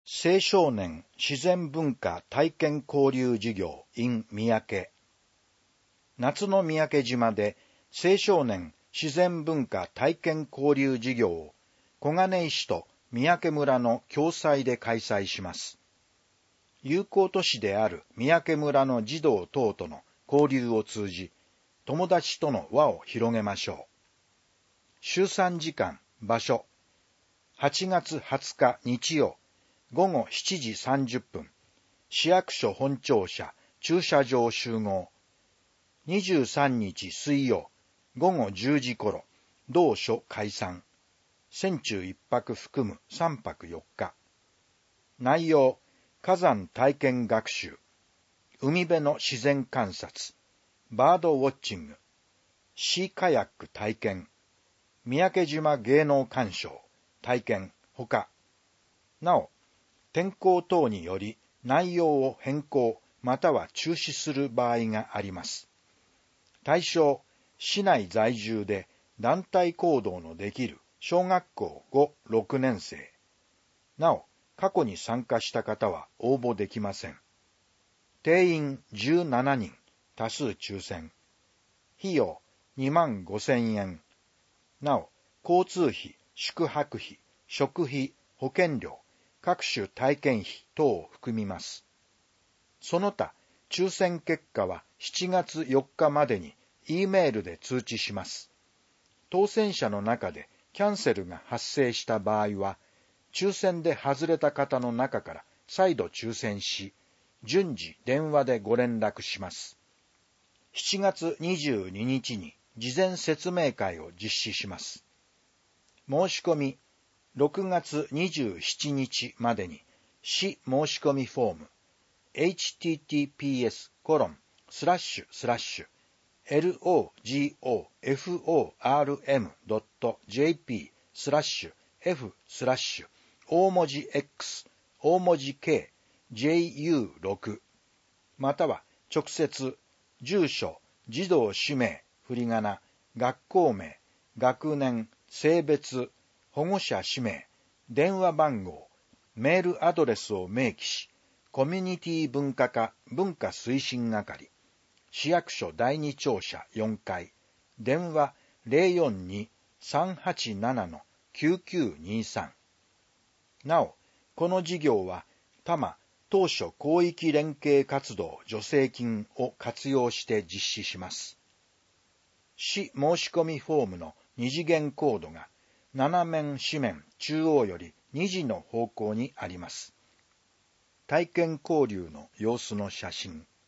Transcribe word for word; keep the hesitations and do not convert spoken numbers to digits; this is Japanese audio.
青少年自然文化体験交流事業 in 三宅。夏の三宅島で青少年自然文化体験交流事業を小金井市と三宅村の共催で開催します。友好都市である三宅村の児童等との交流を通じ、友達との輪を広げましょう。週さんじかん、場所。はちがつはつか日曜、ごごしちじさんじゅっぷん、市役所本庁舎駐車場集合。にじゅうさんにち水曜、ごごじゅうじ頃、同所解散。船中一泊含む三泊四日。内容、火山体験学習、海辺の自然観察、バードウォッチング、シーカヤック体験、三宅島芸能鑑賞、体験、ほか。なお、天候等により内容を変更または中止する場合があります。対象、市内在住で団体行動のできる小学校ご、ろくねん生。なお、過去に参加した方は応募できません。定員じゅうななにん、多数抽選。費用にまんごせんえん。なお、交通費、宿泊費、食費、保険料、各種体験費等を含みます。その他、抽選結果はしちがつよっかまでに E メールで通知します。当選者の中でキャンセルが発生した場合は、抽選で外れた方の中から再度抽選し、順次電話でご連絡します。しちがつにじゅうににちに事前説明会を実施します。申し込み、ろくがつにじゅうしちにちまでに市申し込みフォーム エイチティーティーピーエスコロンスラッシュスラッシュエルオージーオーエフオーアールエムドットジェーピースラッシュ F スラッシュ大文字 X 大文字 K ジェイユーろく または直接住所、児童氏名、振り仮名、学校名、学年、性別、保護者氏名、電話番号、メールアドレスを明記し、コミュニティ文化課文化推進係、市役所だいに庁舎よんかい、電話 ゼロよんに さんはちなな きゅうきゅうにさん。なお、この事業は多摩当初広域連携活動助成金を活用して実施します。市申し込みフォームの二次元コードが斜面四面中央よりにじの方向にあります。体験交流の様子の写真。